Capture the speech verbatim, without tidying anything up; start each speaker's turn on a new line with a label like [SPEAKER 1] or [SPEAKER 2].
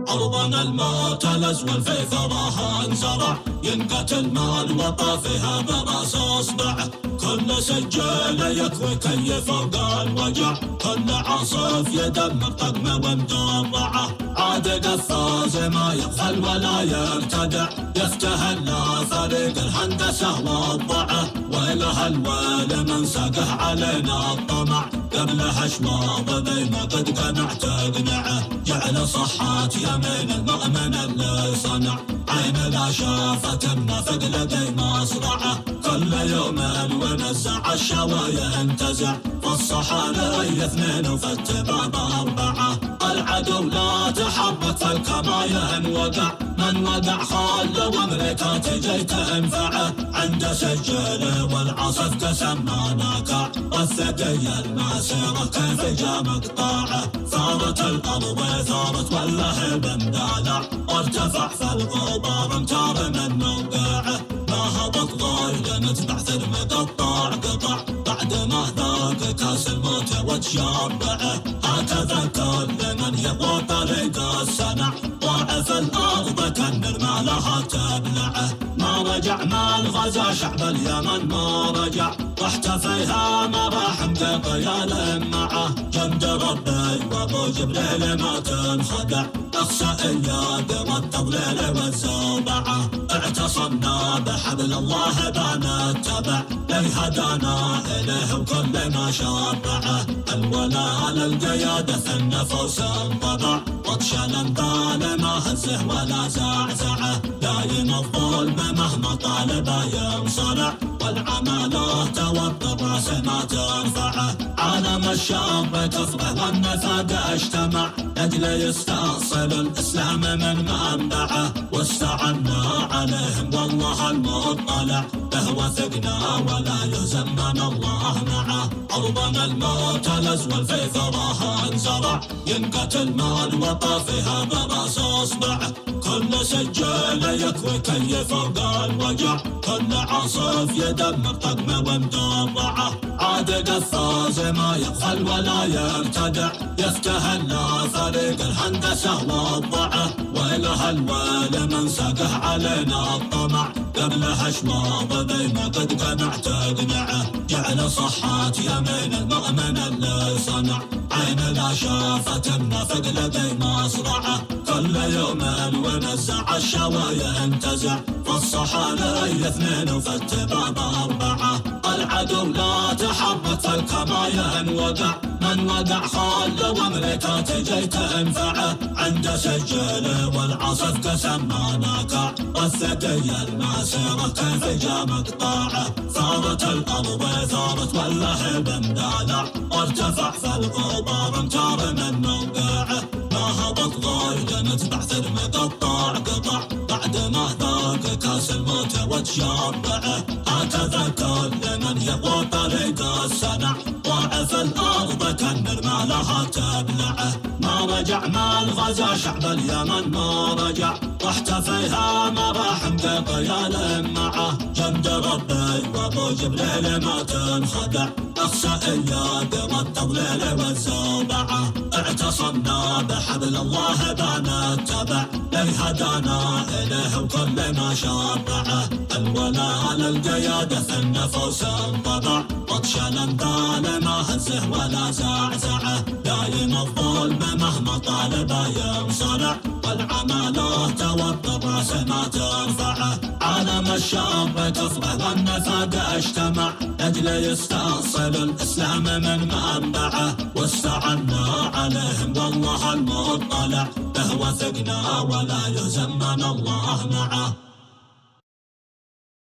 [SPEAKER 1] أرضنا الموت الأزول في ثراها انزرع، ينقتل مال وطافها براس اصبعه. كل سجل يكوي كي فوق الوجع، كل عاصف يدمر طقمه ومدرعه. عاد قفاز ما يغفل ولا يرتدع، يفتهل فريق الهندسه والضعه. ويله الويل من ساقه علينا الطمع، قبله اشواط ذي ما قد قنع تقنعه. جعل صحات يمين المؤمن اللي صنع، عين لا شافت النفق لدي مصرعه. كل يوم ونزع الشوايا انتزع، فالصحالي اثنين وفالتباب اربعه. العدو لا تحرك فالكمايا وقع، من وقع خال وامريكا تجي تنفعه. عند سجل والعصف قسم ما ناكع، والثقي المسيرة كيف جا مقطاعه. ثارت الارض ثارت واللهب مدالع، وارتفع فالغبار امتار من موقعه. ما هبط غايل نتبع ثرم قطاع قطع، بعد ما ذاق كاس الموت وتشبعه. هكذا كل من يبغى طريق السنع، ضاعف الارض كنر ما لها تبلعه. ما رجع ما الغزا شعب اليمن ما رجع، واحتفيها مراحم قيال معه. جند ربي وابو جبريل ما تنخدع، اخشى اياد والتضليل والزوبعه. اعتصمنا بحبل الله بنتبع، لي هدانا اليه وكل ما شرعه. الولاء للقيادة في النفوس انطبع، بطشا لنبال ما هزه ولا زعزعه. دايم الظلم مهما طالب ينصرع، والعماله توقف راس ما ترفعه. عالم الشر كفره والنفاق اجتمع، لاجل يستأصل الاسلام من منبعه. واستعنا عليهم والله المطلع، به وثقنا ولا يهزم من الله معه. أرضنا الموت الأزول في ثراها انزرع، ينقتل مال وطافها براس اصبعه. كل سجل يكوي كي فوق الوجع، كل عاصف يدمر طقمه ومدرعه. عاد قفاز ما يبخل ولا يرتدع، يفتهل فريق الهندسه والضعه. ويله الويل من ساقه علينا الطمع، قبله اشواط ذي ما قد قنع تقنعه. جعل صحات يمين المؤمن اللي صنع، عين لا شافت النفق لدي مصرعه. كل يوم ونزع الشوايا انتزع، فالصحالي اثنين وفالتباب اربعه. العدو لا تحرك فالكمايا وقع، من وقع خال وامريكا تجي تنفعه. عند سجل والعصف قسم ما ناكع، والثقي المسيرة كيف جا مقطاعه. ثارت الارض ثارت واللهب مدالع، وارتفع فالغبار امتار من موقعه. ما هبط غايل نتبع ثرم قطاع قطع، بعد ما ذاق كاس الموت وتشبعه. هكذا كل من يبغى طريق السنع، ضاعف الارض كنر ما لها تبلعه. ما رجع ما الغزا شعب اليمن ما رجع، واحتفيها مراحم قيال معه. جند ربي وابو جبريل ما تنخدع، اخشى اياد والتضليل والزوبعه. اعتصمنا بحبل الله بنتبع، لي هدانا اليه وكل ما شرعه. الولاء للقيادة في النفوس انطبع، بطشا لنبال ما هزه ولا زعزعه. دايم الظلم مهما طالب ينصرع، والعماله توقف راس ما ترفعه. عالم الشر كفره والنفاق اجتمع، لاجل يستأصل الاسلام من منبعه. واستعنا عليهم والله المطلع، به وثقنا ولا يهزم من الله معه.